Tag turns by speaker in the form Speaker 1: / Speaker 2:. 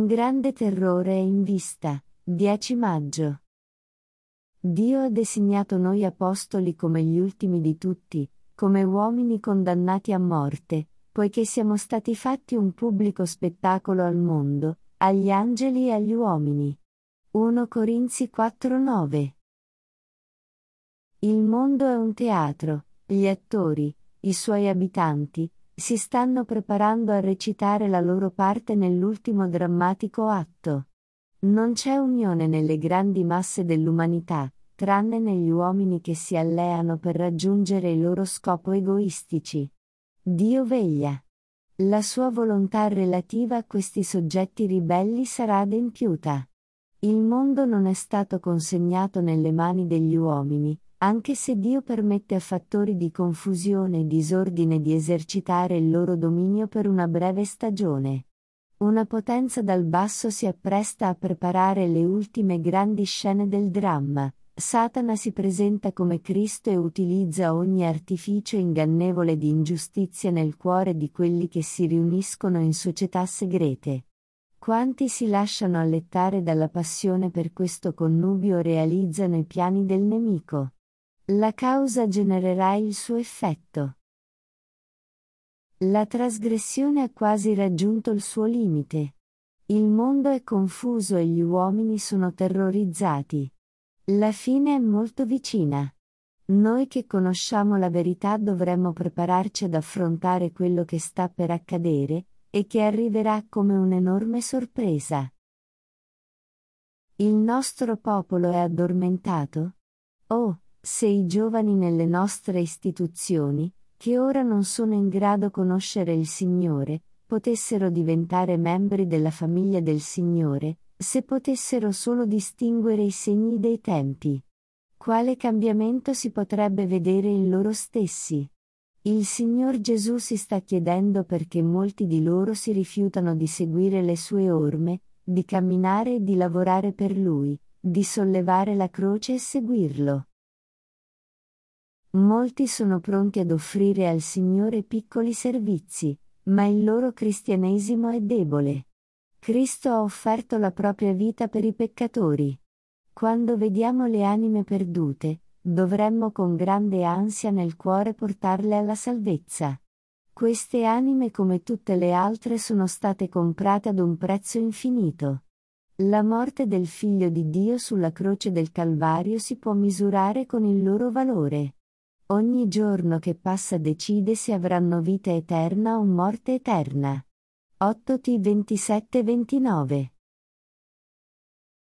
Speaker 1: Un grande terrore è in vista. 10 maggio. Dio ha designato noi apostoli come gli ultimi di tutti, come uomini condannati a morte, poiché siamo stati fatti un pubblico spettacolo al mondo, agli angeli e agli uomini. 1 Corinzi 4:9. Il mondo è un teatro, gli attori, i suoi abitanti, si stanno preparando a recitare la loro parte nell'ultimo drammatico atto. Non c'è unione nelle grandi masse dell'umanità, tranne negli uomini che si alleano per raggiungere i loro scopi egoistici. Dio veglia. La sua volontà relativa a questi soggetti ribelli sarà adempiuta. Il mondo non è stato consegnato nelle mani degli uomini, anche se Dio permette a fattori di confusione e disordine di esercitare il loro dominio per una breve stagione. Una potenza dal basso si appresta a preparare le ultime grandi scene del dramma. Satana si presenta come Cristo e utilizza ogni artificio ingannevole di ingiustizia nel cuore di quelli che si riuniscono in società segrete. Quanti si lasciano allettare dalla passione per questo connubio realizzano i piani del nemico. La causa genererà il suo effetto. La trasgressione ha quasi raggiunto il suo limite. Il mondo è confuso e gli uomini sono terrorizzati. La fine è molto vicina. Noi che conosciamo la verità dovremmo prepararci ad affrontare quello che sta per accadere, e che arriverà come un'enorme sorpresa. Il nostro popolo è addormentato? Oh, se i giovani nelle nostre istituzioni, che ora non sono in grado di conoscere il Signore, potessero diventare membri della famiglia del Signore, se potessero solo distinguere i segni dei tempi. Quale cambiamento si potrebbe vedere in loro stessi? Il Signor Gesù si sta chiedendo perché molti di loro si rifiutano di seguire le sue orme, di camminare e di lavorare per Lui, di sollevare la croce e seguirlo. Molti sono pronti ad offrire al Signore piccoli servizi, ma il loro cristianesimo è debole. Cristo ha offerto la propria vita per i peccatori. Quando vediamo le anime perdute, dovremmo con grande ansia nel cuore portarle alla salvezza. Queste anime come tutte le altre sono state comprate ad un prezzo infinito. La morte del Figlio di Dio sulla croce del Calvario si può misurare con il loro valore. Ogni giorno che passa decide se avranno vita eterna o morte eterna. 8 T 27-29